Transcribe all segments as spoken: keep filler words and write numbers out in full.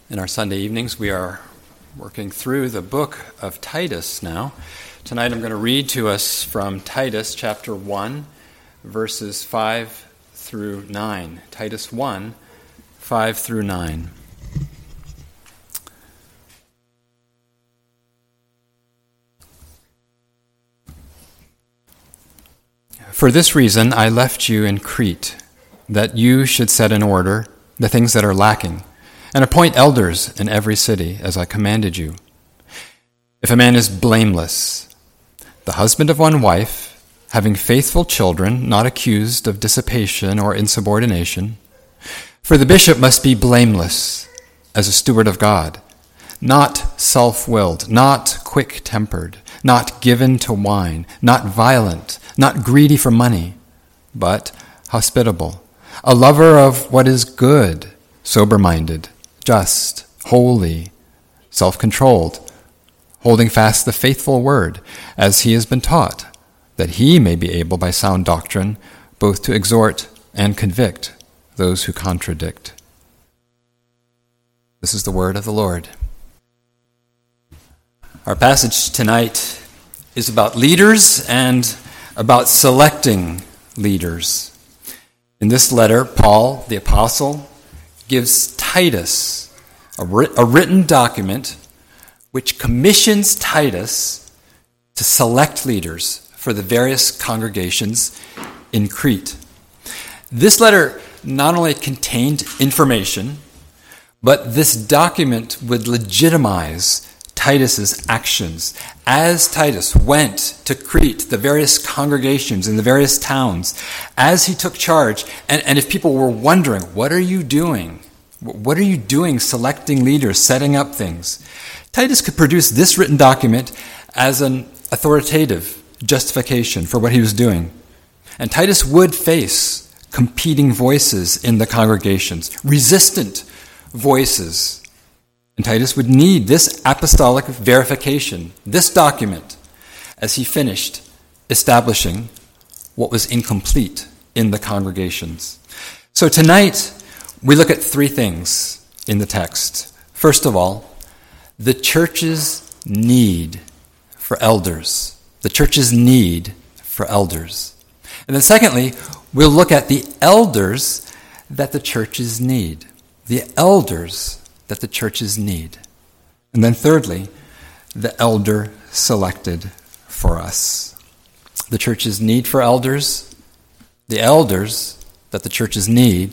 In our Sunday evenings, we are working through the book of Titus now. Tonight I'm going to read to us from Titus chapter one, verses five through nine. Titus one, five through nine. For this reason I left you in Crete, that you should set in order the things that are lacking, and appoint elders in every city, as I commanded you. If a man is blameless, the husband of one wife, having faithful children, not accused of dissipation or insubordination, for the bishop must be blameless as a steward of God, not self-willed, not quick-tempered, not given to wine, not violent, not greedy for money, but hospitable, a lover of what is good, sober-minded, just, holy, self-controlled, holding fast the faithful word, as he has been taught, that he may be able by sound doctrine both to exhort and convict those who contradict. This is the word of the Lord. Our passage tonight is about leaders and about selecting leaders. In this letter, Paul, the apostle, gives Titus a, writ- a written document which commissions Titus to select leaders for the various congregations in Crete. This letter not only contained information, but this document would legitimize Titus's actions. As Titus went to Crete, the various congregations in the various towns, as he took charge, and, and if people were wondering, what are you doing? What are you doing selecting leaders, setting up things? Titus could produce this written document as an authoritative justification for what he was doing. And Titus would face competing voices in the congregations, resistant voices. And Titus would need this apostolic verification, this document, as he finished establishing what was incomplete in the congregations. So tonight, we look at three things in the text. First of all, the church's need for elders. The church's need for elders. And then secondly, we'll look at the elders that the churches need. The elders that the churches need. And then thirdly, the elder selected for us. The church's need for elders, the elders that the churches need,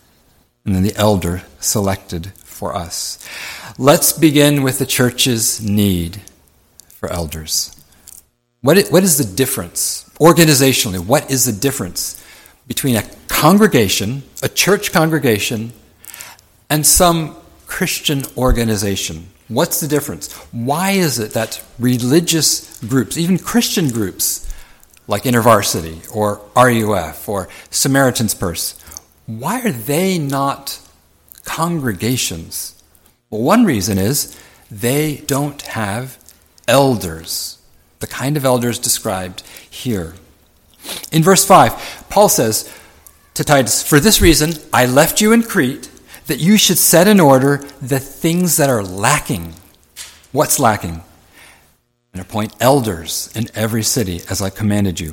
and then the elder selected for us. Let's begin with the church's need for elders. What is, what is the difference, organizationally, what is the difference between a congregation, a church congregation, and some Christian organization? What's the difference? Why is it that religious groups, even Christian groups, like InterVarsity or R U F or Samaritan's Purse, why are they not congregations? Well, one reason is they don't have elders, the kind of elders described here. In verse five, Paul says to Titus, "For this reason I left you in Crete, that you should set in order the things that are lacking." What's lacking? "And appoint elders in every city, as I commanded you."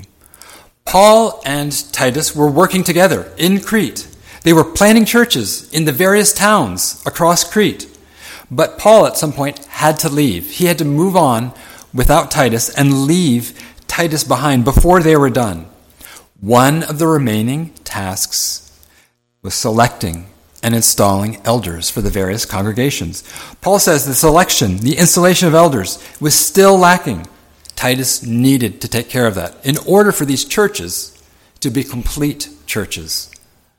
Paul and Titus were working together in Crete. They were planting churches in the various towns across Crete. But Paul at some point had to leave. He had to move on without Titus and leave Titus behind before they were done. One of the remaining tasks was selecting and installing elders for the various congregations. Paul says the selection, the installation of elders was still lacking. Titus needed to take care of that in order for these churches to be complete churches.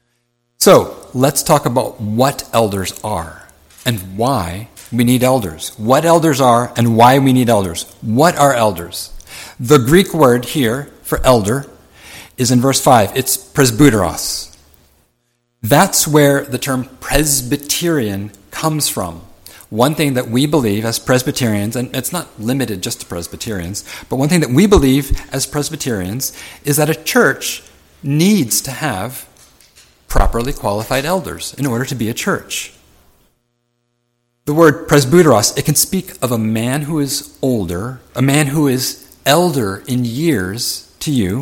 So let's talk about what elders are and why we need elders. What elders are and why we need elders. What are elders? The Greek word here for elder is in verse five. It's presbyteros. That's where the term Presbyterian comes from. One thing that we believe as Presbyterians, and it's not limited just to Presbyterians, but one thing that we believe as Presbyterians is that a church needs to have properly qualified elders in order to be a church. The word presbyteros, it can speak of a man who is older, a man who is elder in years to you,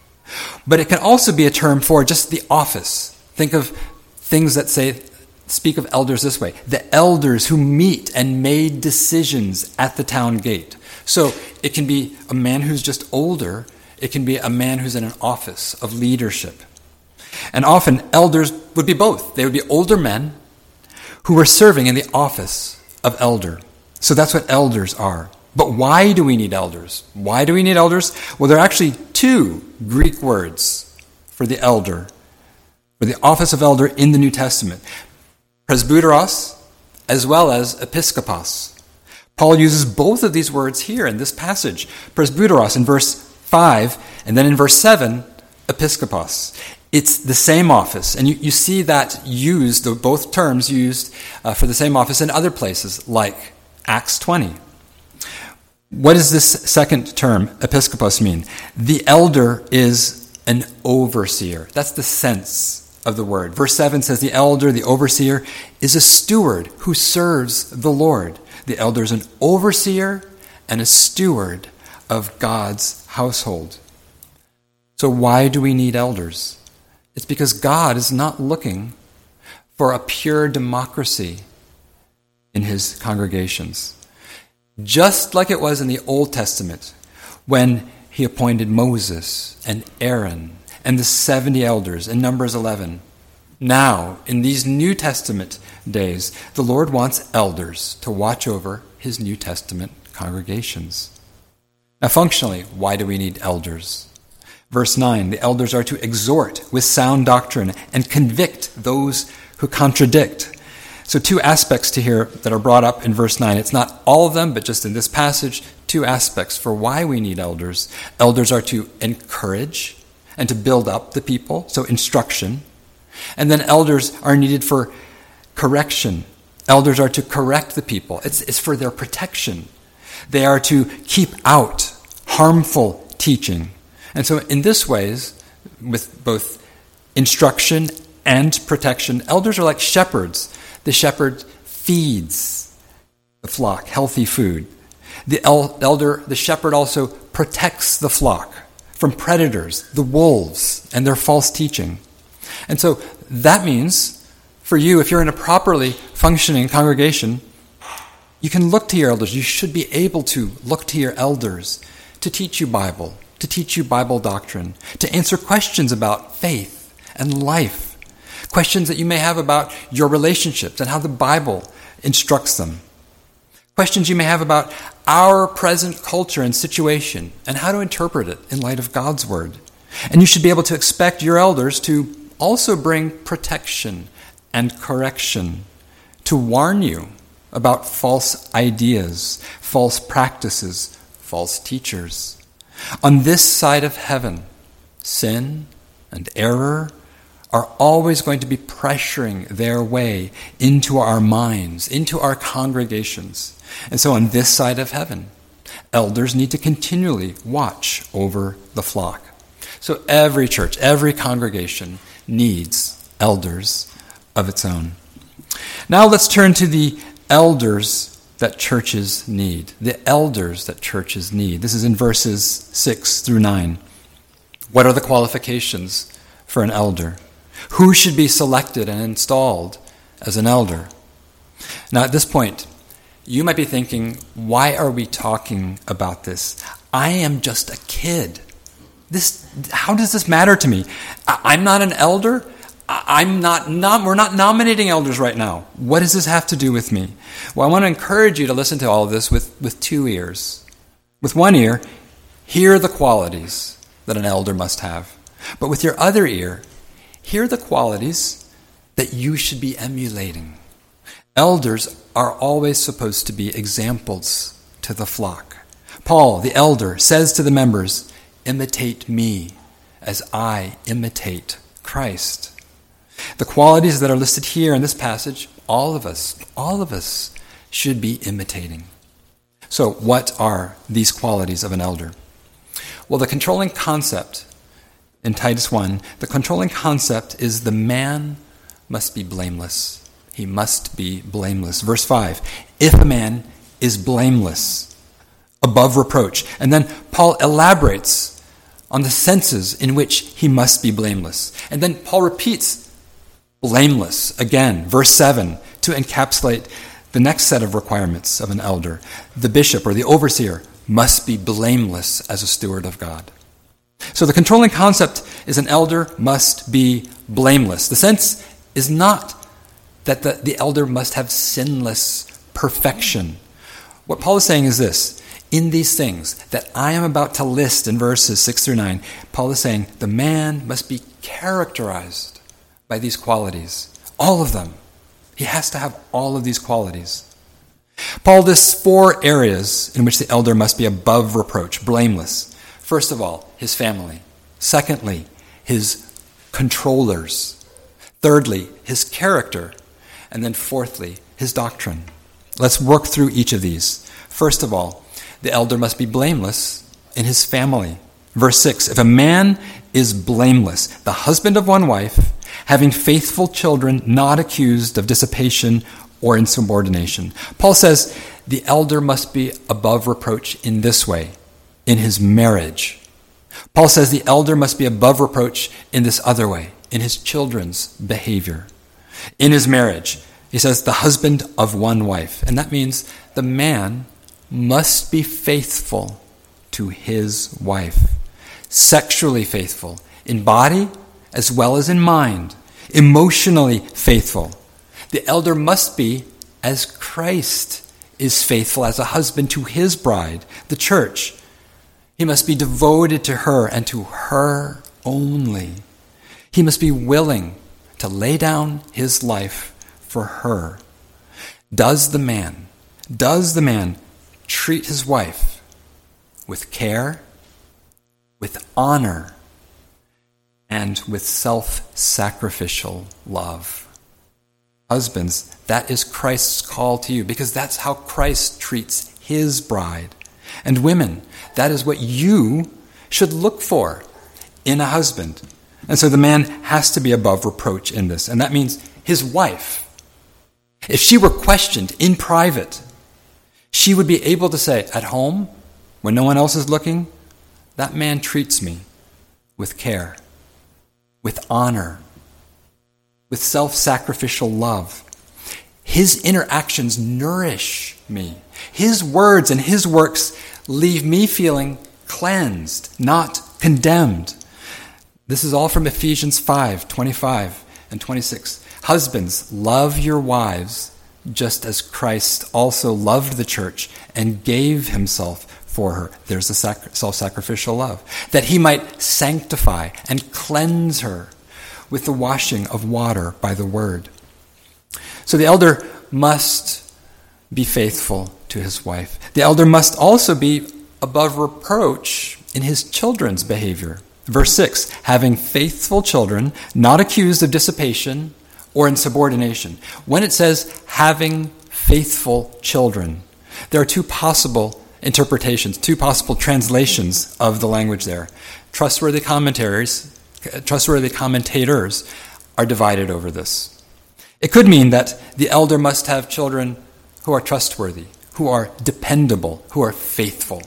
but it can also be a term for just the office. Think of things that say, speak of elders this way: the elders who meet and made decisions at the town gate. So it can be a man who's just older. It can be a man who's in an office of leadership. And often elders would be both. They would be older men who were serving in the office of elder. So that's what elders are. But why do we need elders? Why do we need elders? Well, there are actually two Greek words for the elder, for the office of elder in the New Testament: presbyteros as well as episkopos. Paul uses both of these words here in this passage. Presbyteros in verse five, and then in verse seven, episkopos. It's the same office, and you, you see that used, both terms used uh, for the same office in other places, like Acts twenty. What does this second term, episkopos, mean? The elder is an overseer. That's the sense of the word. Verse seven says the elder, the overseer, is a steward who serves the Lord. The elder is an overseer and a steward of God's household. So why do we need elders? It's because God is not looking for a pure democracy in his congregations. Just like it was in the Old Testament, when he appointed Moses and Aaron and the seventy elders in Numbers eleven. Now, in these New Testament days, the Lord wants elders to watch over his New Testament congregations. Now, functionally, why do we need elders? Verse nine, the elders are to exhort with sound doctrine and convict those who contradict. So two aspects to here that are brought up in verse nine. It's not all of them, but just in this passage, two aspects for why we need elders. Elders are to encourage and to build up the people, so instruction. And then elders are needed for correction. Elders are to correct the people. It's, it's for their protection. They are to keep out harmful teaching. And so in this ways, with both instruction and protection, elders are like shepherds. The shepherd feeds the flock healthy food. The elder, the shepherd also protects the flock from predators, the wolves, and their false teaching. And so that means for you, if you're in a properly functioning congregation, you can look to your elders. You should be able to look to your elders to teach you Bible, to teach you Bible doctrine, to answer questions about faith and life, questions that you may have about your relationships and how the Bible instructs them, questions you may have about our present culture and situation and how to interpret it in light of God's Word. And you should be able to expect your elders to also bring protection and correction, to warn you about false ideas, false practices, false teachers. On this side of heaven, sin and error are always going to be pressuring their way into our minds, into our congregations. And so on this side of heaven, elders need to continually watch over the flock. So every church, every congregation needs elders of its own. Now let's turn to the elders that churches need. The elders that churches need. This is in verses six through nine. What are the qualifications for an elder? Who should be selected and installed as an elder? Now at this point, you might be thinking, why are we talking about this? I am just a kid. This, how does this matter to me? I, I'm not an elder. I'm not, nom- we're not nominating elders right now. What does this have to do with me? Well, I want to encourage you to listen to all of this with, with two ears. With one ear, hear the qualities that an elder must have. But with your other ear, hear the qualities that you should be emulating. Elders are always supposed to be examples to the flock. Paul, the elder, says to the members, imitate me as I imitate Christ. The qualities that are listed here in this passage, all of us, all of us should be imitating. So what are these qualities of an elder? Well, the controlling concept in Titus one, the controlling concept is the man must be blameless. he must be blameless. Verse five, if a man is blameless, above reproach. And then Paul elaborates on the senses in which he must be blameless. And then Paul repeats blameless again, verse seven, to encapsulate the next set of requirements of an elder. The bishop or the overseer must be blameless as a steward of God. So the controlling concept is an elder must be blameless. The sense is not that the, the elder must have sinless perfection. What Paul is saying is this: in these things that I am about to list in verses six through nine, Paul is saying the man must be characterized by these qualities. All of them. He has to have all of these qualities. Paul lists four areas in which the elder must be above reproach, blameless. First of all, his family. Secondly, his controllers. Thirdly, his character. And then fourthly, his doctrine. Let's work through each of these. First of all, the elder must be blameless in his family. Verse six, if a man is blameless, the husband of one wife, having faithful children, not accused of dissipation or insubordination. Paul says the elder must be above reproach in this way, in his marriage. Paul says the elder must be above reproach in this other way, in his children's behavior. In his marriage, he says the husband of one wife. And that means the man must be faithful to his wife. Sexually faithful, in body as well as in mind. Emotionally faithful. The elder must be as Christ is faithful as a husband to his bride, the church. He must be devoted to her and to her only. He must be willing to lay down his life for her. Does the man, does the man treat his wife with care, with honor, and with self-sacrificial love? Husbands, that is Christ's call to you, because that's how Christ treats his bride. And women, that is what you should look for in a husband. And so the man has to be above reproach in this. And that means his wife, if she were questioned in private, she would be able to say, at home, when no one else is looking, that man treats me with care, with honor, with self-sacrificial love. His interactions nourish me. His words and his works leave me feeling cleansed, not condemned. This is all from Ephesians five, twenty-five and twenty-six. Husbands, love your wives just as Christ also loved the church and gave himself for her. There's a sac- self-sacrificial love. That he might sanctify and cleanse her with the washing of water by the word. So the elder must be faithful to his wife. The elder must also be above reproach in his children's behavior. Verse six, having faithful children, not accused of dissipation or insubordination. When it says having faithful children, there are two possible interpretations, two possible translations of the language there. Trustworthy commentaries, trustworthy commentators are divided over this. It could mean that the elder must have children who are trustworthy, who are dependable, who are faithful.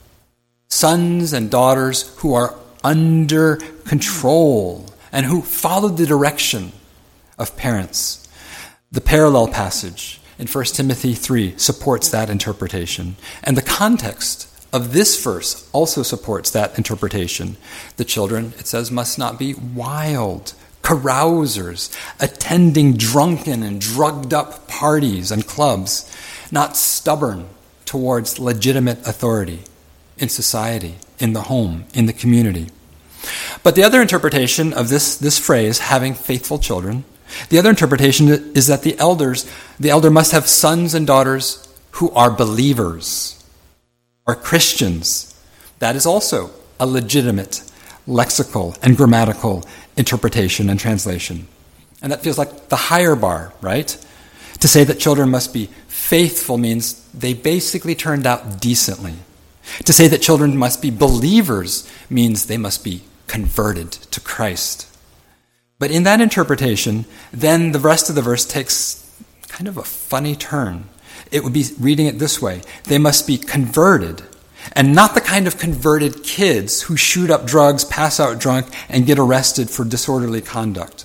Sons and daughters who are under control and who follow the direction of parents. The parallel passage in First Timothy three supports that interpretation. And the context of this verse also supports that interpretation. The children, it says, must not be wild, carousers, attending drunken and drugged up parties and clubs, not stubborn towards legitimate authority in society, in the home, in the community. But the other interpretation of this, this phrase, having faithful children, the other interpretation is that the elders, the elder must have sons and daughters who are believers, are Christians. That is also a legitimate lexical and grammatical interpretation and translation. And that feels like the higher bar, right? To say that children must be faithful means they basically turned out decently. To say that children must be believers means they must be converted to Christ. But in that interpretation, then the rest of the verse takes kind of a funny turn. It would be reading it this way: they must be converted, and not the kind of converted kids who shoot up drugs, pass out drunk, and get arrested for disorderly conduct.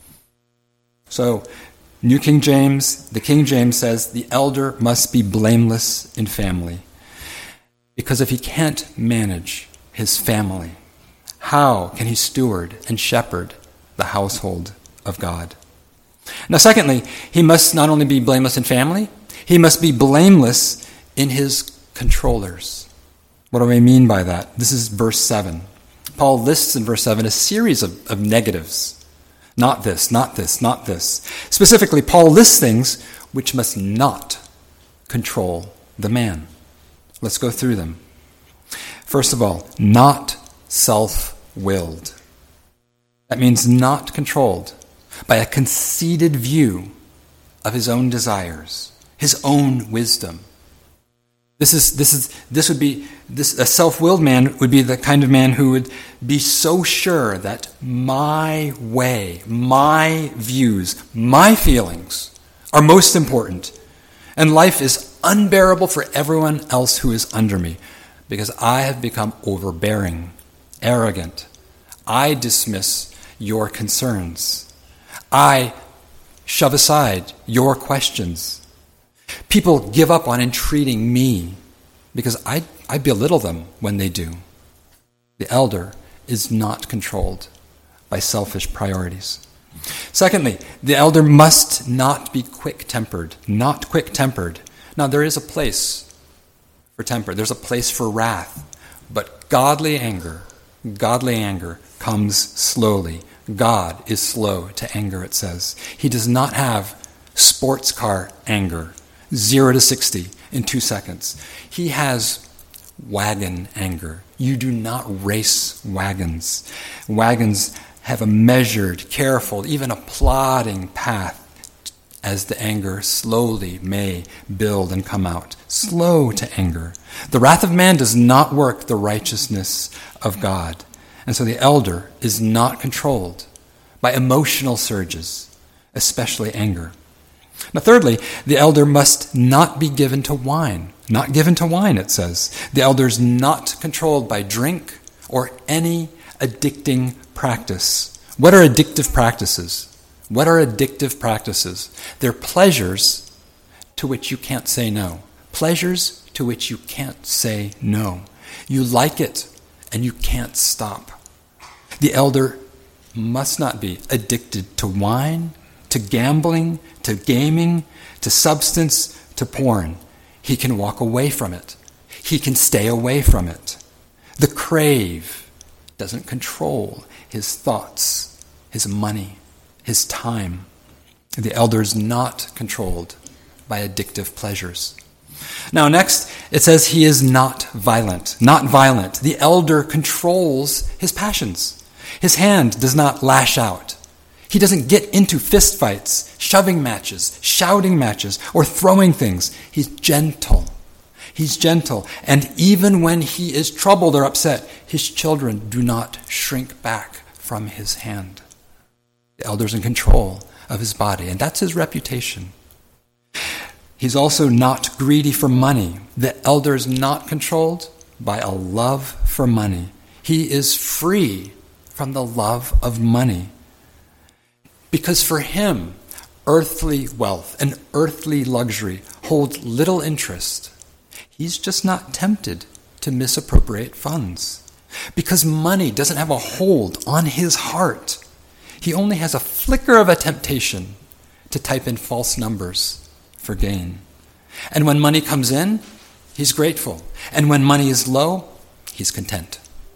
So, New King James, the King James says, the elder must be blameless in family. Because if he can't manage his family, how can he steward and shepherd the household of God? Now, secondly, he must not only be blameless in family, he must be blameless in his controllers. What do I mean by that? This is verse seven. Paul lists in verse seven a series of, of negatives. Not this, not this, not this. Specifically, Paul lists things which must not control the man. Let's go through them. First of all, not self-willed. That means not controlled by a conceited view of his own desires, his own wisdom. This is this is this would be this a self-willed man would be the kind of man who would be so sure that my way, my views, my feelings are most important, and life is unbearable for everyone else who is under me, because I have become overbearing, arrogant. I dismiss your concerns. I shove aside your questions. People give up on entreating me because I, I belittle them when they do. The elder is not controlled by selfish priorities. Secondly, the elder must not be quick-tempered, not quick-tempered. Now, there is a place for temper. There's a place for wrath. But godly anger, godly anger comes slowly. God is slow to anger, it says. He does not have sports car anger, zero to sixty in two seconds. He has wagon anger. You do not race wagons. Wagons have a measured, careful, even a plodding path as the anger slowly may build and come out. Slow to anger. The wrath of man does not work the righteousness of God. And so the elder is not controlled by emotional surges, especially anger. Now, thirdly, the elder must not be given to wine. Not given to wine, it says. The elder is not controlled by drink or any addicting practice. What are addictive practices? What are addictive practices? They're pleasures to which you can't say no. Pleasures to which you can't say no. You like it and you can't stop. The elder must not be addicted to wine, to gambling, to gaming, to substance, to porn. He can walk away from it. He can stay away from it. The crave doesn't control his thoughts, his money, his time. The elder is not controlled by addictive pleasures. Now, next, it says he is not violent. Not violent. The elder controls his passions. His hand does not lash out. He doesn't get into fistfights, shoving matches, shouting matches, or throwing things. He's gentle. He's gentle. And even when he is troubled or upset, his children do not shrink back from his hand. The elder's in control of his body, and that's his reputation. He's also not greedy for money. The elder is not controlled by a love for money. He is free from the love of money. Because for him, earthly wealth and earthly luxury hold little interest. He's just not tempted to misappropriate funds. Because money doesn't have a hold on his heart. He only has a flicker of a temptation to type in false numbers for gain. And when money comes in, he's grateful. And when money is low, he's content.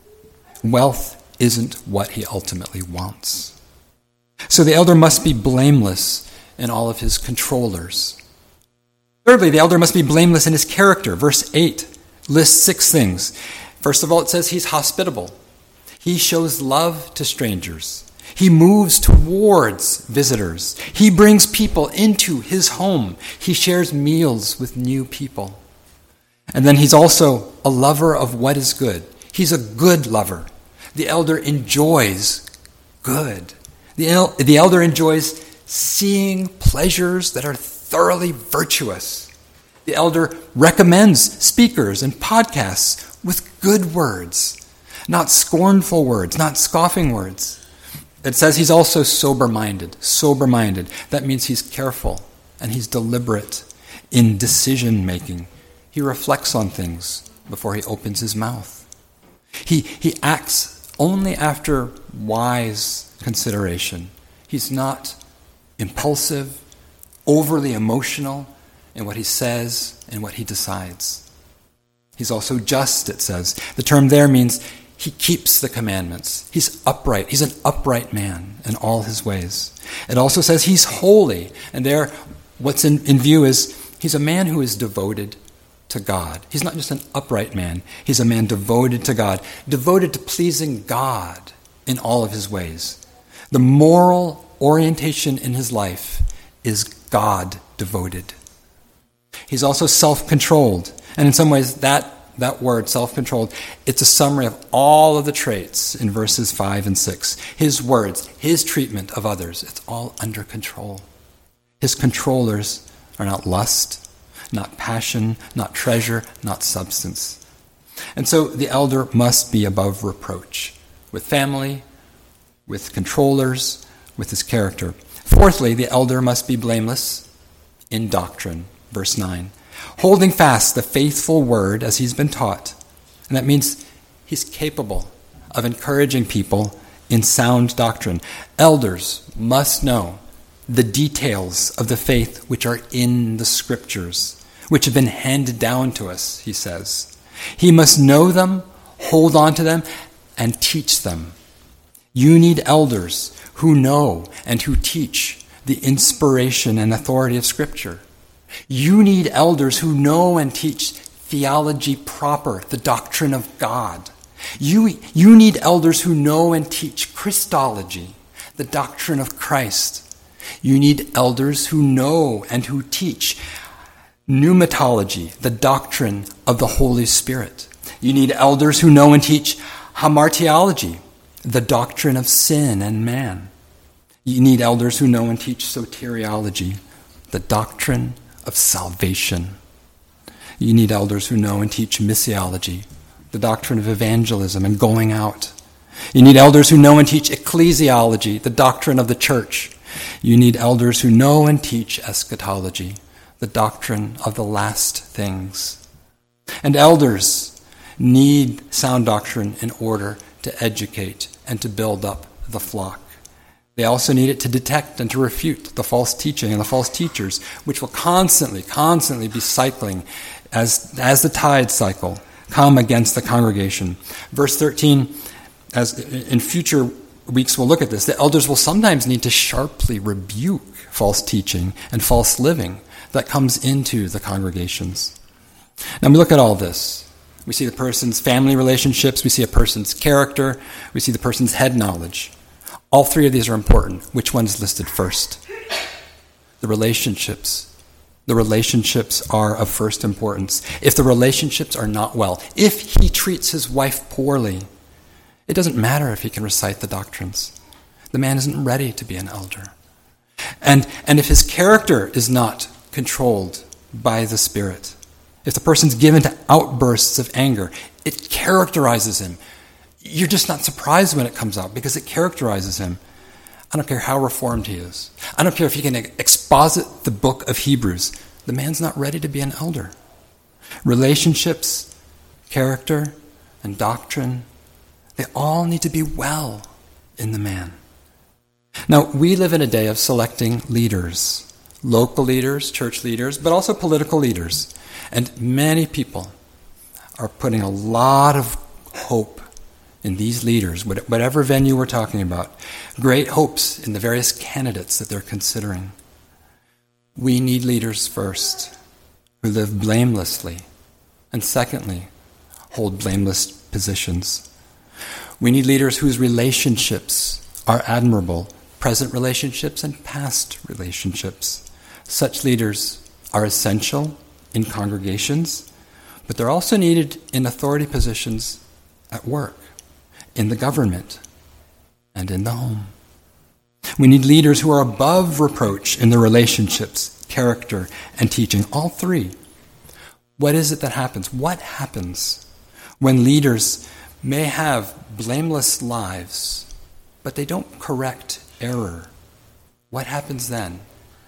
Wealth isn't what he ultimately wants. So the elder must be blameless in all of his controllers. Thirdly, the elder must be blameless in his character. Verse eight lists six things. First of all, it says he's hospitable. He shows love to strangers. He moves towards visitors. He brings people into his home. He shares meals with new people. And then he's also a lover of what is good. He's a good lover. The elder enjoys good. The, el- the elder enjoys seeing pleasures that are thoroughly virtuous. The elder recommends speakers and podcasts with good words, not scornful words, not scoffing words. It says he's also sober-minded, sober-minded. That means he's careful and he's deliberate in decision-making. He reflects on things before he opens his mouth. He, he acts only after wise consideration. He's not impulsive, overly emotional in what he says and what he decides. He's also just, it says. The term there means he keeps the commandments. He's upright. He's an upright man in all his ways. It also says he's holy. And there, what's in, in view is he's a man who is devoted to God. He's not just an upright man. He's a man devoted to God, devoted to pleasing God in all of his ways. The moral orientation in his life is God-devoted. He's also self-controlled. And in some ways, that That word, self-controlled, it's a summary of all of the traits in verses five and six. His words, his treatment of others, it's all under control. His controllers are not lust, not passion, not treasure, not substance. And so the elder must be above reproach with family, with controllers, with his character. Fourthly, the elder must be blameless in doctrine. Verse nine. Holding fast the faithful word as he's been taught. And that means he's capable of encouraging people in sound doctrine. Elders must know the details of the faith which are in the Scriptures, which have been handed down to us, he says. He must know them, hold on to them, and teach them. You need elders who know and who teach the inspiration and authority of Scripture. You need elders who know and teach theology proper, the doctrine of God. You, you need elders who know and teach Christology, the doctrine of Christ. You need elders who know and who teach pneumatology, the doctrine of the Holy Spirit. You need elders who know and teach hamartiology, the doctrine of sin and man. You need elders who know and teach soteriology, the doctrine of salvation. You need elders who know and teach missiology, the doctrine of evangelism and going out. You need elders who know and teach ecclesiology, the doctrine of the church. You need elders who know and teach eschatology, the doctrine of the last things. And elders need sound doctrine in order to educate and to build up the flock. They also need it to detect and to refute the false teaching and the false teachers, which will constantly, constantly be cycling as, as the tides cycle, come against the congregation. Verse thirteen, as in future weeks we'll look at this, the elders will sometimes need to sharply rebuke false teaching and false living that comes into the congregations. Now we look at all this. We see the person's family relationships, we see a person's character, we see the person's head knowledge. All three of these are important. Which one is listed first? The relationships. The relationships are of first importance. If the relationships are not well, if he treats his wife poorly, it doesn't matter if he can recite the doctrines. The man isn't ready to be an elder. And, and if his character is not controlled by the Spirit, if the person's given to outbursts of anger, it characterizes him. You're just not surprised when it comes out because it characterizes him. I don't care how reformed he is. I don't care if he can exposit the book of Hebrews. The man's not ready to be an elder. Relationships, character, and doctrine, they all need to be well in the man. Now, we live in a day of selecting leaders, local leaders, church leaders, but also political leaders. And many people are putting a lot of hope in these leaders, whatever venue we're talking about, great hopes in the various candidates that they're considering. We need leaders first who live blamelessly, and secondly, hold blameless positions. We need leaders whose relationships are admirable, present relationships and past relationships. Such leaders are essential in congregations, but they're also needed in authority positions at work, in the government, and in the home. We need leaders who are above reproach in their relationships, character, and teaching. All three. What is it that happens? What happens when leaders may have blameless lives, but they don't correct error? What happens then?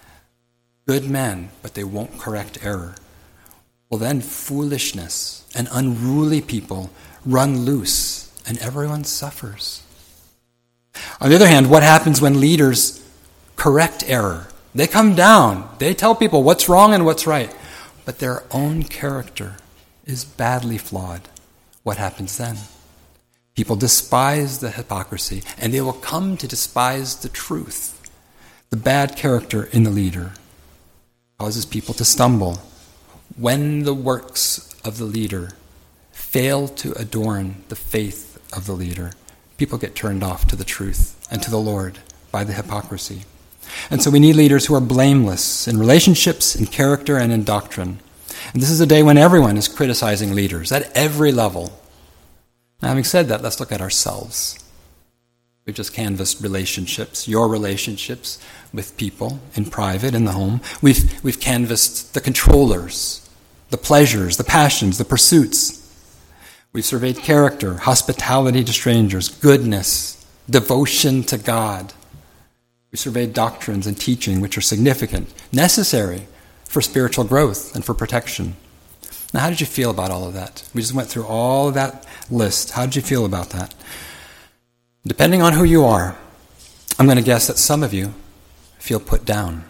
Good men, but they won't correct error. Well, then foolishness and unruly people run loose, and everyone suffers. On the other hand, what happens when leaders correct error? They come down. They tell people what's wrong and what's right. But their own character is badly flawed. What happens then? People despise the hypocrisy, and they will come to despise the truth. The bad character in the leader causes people to stumble. When the works of the leader fail to adorn the faith of the leader, people get turned off to the truth and to the Lord by the hypocrisy. And so we need leaders who are blameless in relationships, in character, and in doctrine. And this is a day when everyone is criticizing leaders at every level. Now, having said that, let's look at ourselves. We've just canvassed relationships, your relationships with people in private, in the home. We've, we've canvassed the controllers, the pleasures, the passions, the pursuits. We've surveyed character, hospitality to strangers, goodness, devotion to God. We surveyed doctrines and teaching which are significant, necessary for spiritual growth and for protection. Now, how did you feel about all of that? We just went through all of that list. How did you feel about that? Depending on who you are, I'm going to guess that some of you feel put down.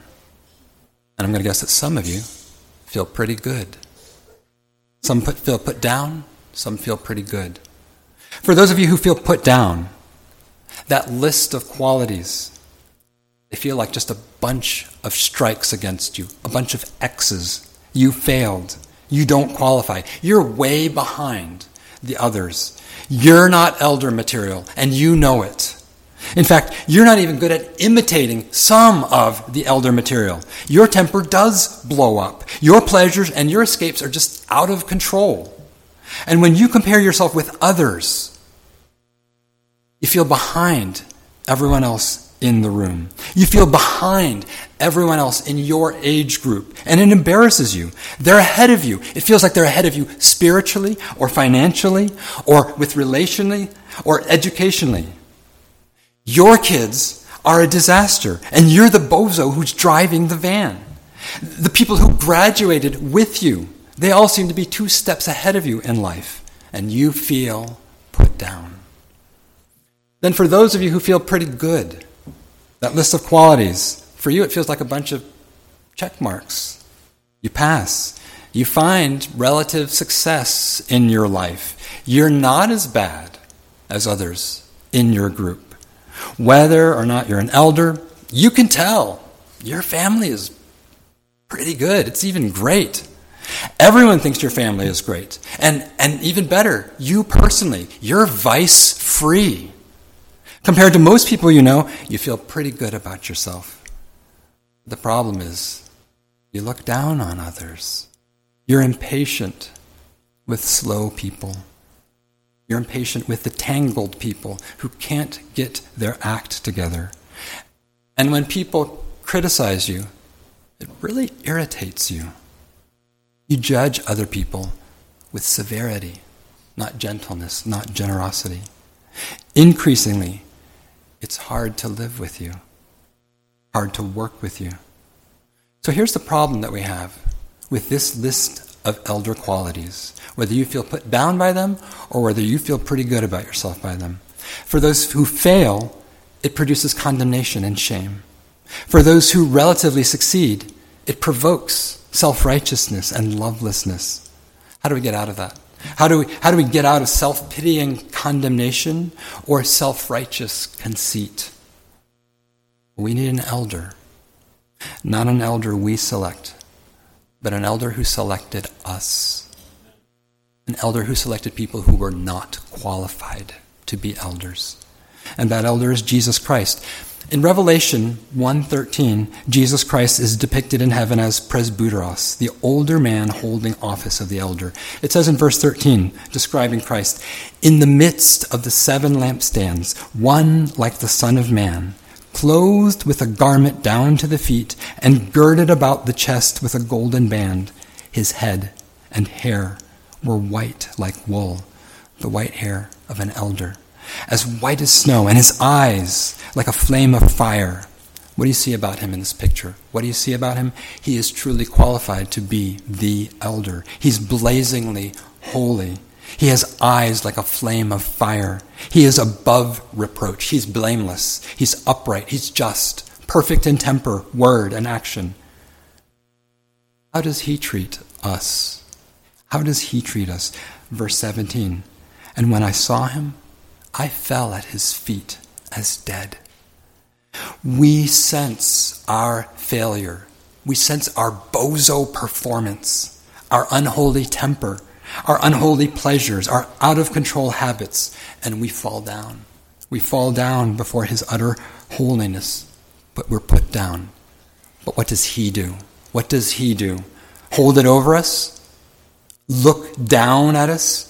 And I'm going to guess that some of you feel pretty good. Some put, feel put down, some feel pretty good. For those of you who feel put down, that list of qualities, they feel like just a bunch of strikes against you, a bunch of X's. You failed. You don't qualify. You're way behind the others. You're not elder material, and you know it. In fact, you're not even good at imitating some of the elder material. Your temper does blow up. Your pleasures and your escapes are just out of control. And when you compare yourself with others, you feel behind everyone else in the room. You feel behind everyone else in your age group, and it embarrasses you. They're ahead of you. It feels like they're ahead of you spiritually or financially or with relationally or educationally. Your kids are a disaster, and you're the bozo who's driving the van. The people who graduated with you, they all seem to be two steps ahead of you in life, and you feel put down. Then for those of you who feel pretty good, that list of qualities, for you it feels like a bunch of check marks. You pass. You find relative success in your life. You're not as bad as others in your group. Whether or not you're an elder, you can tell your family is pretty good. It's even great. Everyone thinks your family is great. And, and even better, you personally, you're vice-free. Compared to most people you know, you feel pretty good about yourself. The problem is, you look down on others. You're impatient with slow people. You're impatient with the tangled people who can't get their act together. And when people criticize you, it really irritates you. You judge other people with severity, not gentleness, not generosity. Increasingly, it's hard to live with you, hard to work with you. So here's the problem that we have with this list of elder qualities, whether you feel put down by them or whether you feel pretty good about yourself by them. For those who fail, it produces condemnation and shame. For those who relatively succeed, it provokes self-righteousness and lovelessness. How do we get out of that? How do we how do we get out of self-pitying condemnation or self-righteous conceit? We need an elder. Not an elder we select, but an elder who selected us. An elder who selected people who were not qualified to be elders. And that elder is Jesus Christ. In Revelation one thirteen, Jesus Christ is depicted in heaven as presbyteros, the older man holding office of the elder. It says in verse thirteen, describing Christ, "In the midst of the seven lampstands, one like the Son of Man, clothed with a garment down to the feet, and girded about the chest with a golden band. His head and hair were white like wool, the white hair of an elder, as white as snow, and his eyes like a flame of fire. What do you see about him in this picture? What do you see about him? He is truly qualified to be the elder. He's blazingly holy. He has eyes like a flame of fire. He is above reproach. He's blameless. He's upright. He's just, perfect in temper, word, and action. How does he treat us? How does he treat us? Verse seventeen, and when I saw him, I fell at his feet as dead. We sense our failure. We sense our bozo performance, our unholy temper, our unholy pleasures, our out-of-control habits, and we fall down. We fall down before his utter holiness, but we're put down. But what does he do? What does he do? Hold it over us? Look down at us?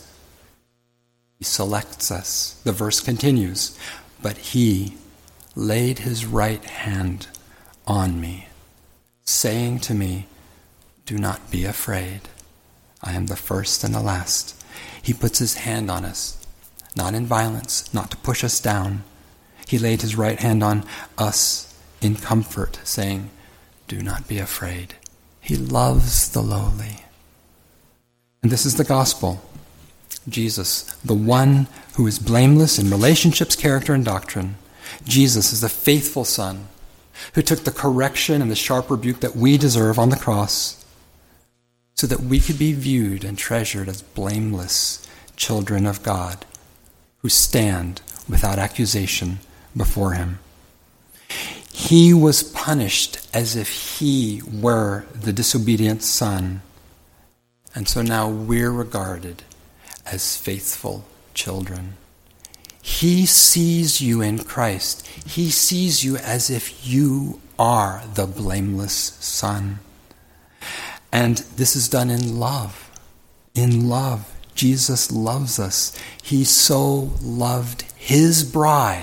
He selects us. The verse continues, but he laid his right hand on me, saying to me, do not be afraid. I am the first and the last. He puts his hand on us, not in violence, not to push us down. He laid his right hand on us in comfort, saying, do not be afraid. He loves the lowly. And this is the gospel. Jesus, the one who is blameless in relationships, character, and doctrine. Jesus is the faithful Son who took the correction and the sharp rebuke that we deserve on the cross so that we could be viewed and treasured as blameless children of God who stand without accusation before him. He was punished as if he were the disobedient son, and so now we're regarded as faithful children. He sees you in Christ. He sees you as if you are the blameless son. And this is done in love. In love. Jesus loves us. He so loved his bride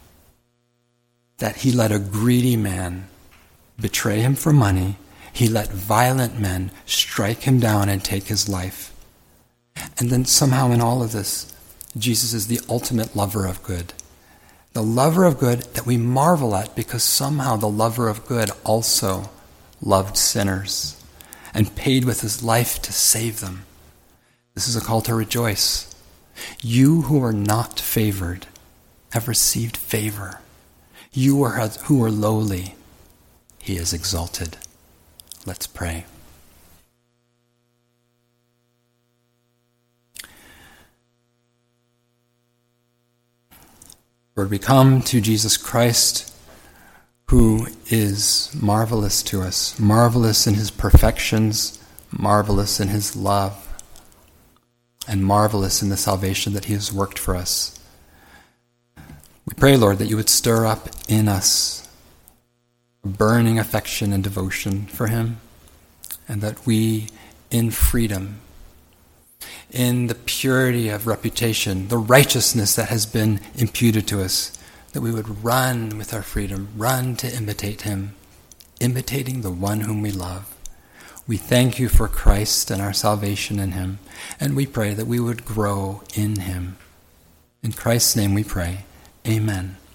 that he let a greedy man betray him for money. He let violent men strike him down and take his life. And then somehow in all of this, Jesus is the ultimate lover of good. The lover of good that we marvel at because somehow the lover of good also loved sinners and paid with his life to save them. This is a call to rejoice. You who are not favored have received favor. You are, who are lowly, he is exalted. Let's pray. Lord, we come to Jesus Christ, who is marvelous to us, marvelous in his perfections, marvelous in his love, and marvelous in the salvation that he has worked for us. We pray, Lord, that you would stir up in us a burning affection and devotion for him, and that we, in freedom, in the purity of reputation, the righteousness that has been imputed to us, that we would run with our freedom, run to imitate him, imitating the one whom we love. We thank you for Christ and our salvation in him, and we pray that we would grow in him. In Christ's name we pray. Amen.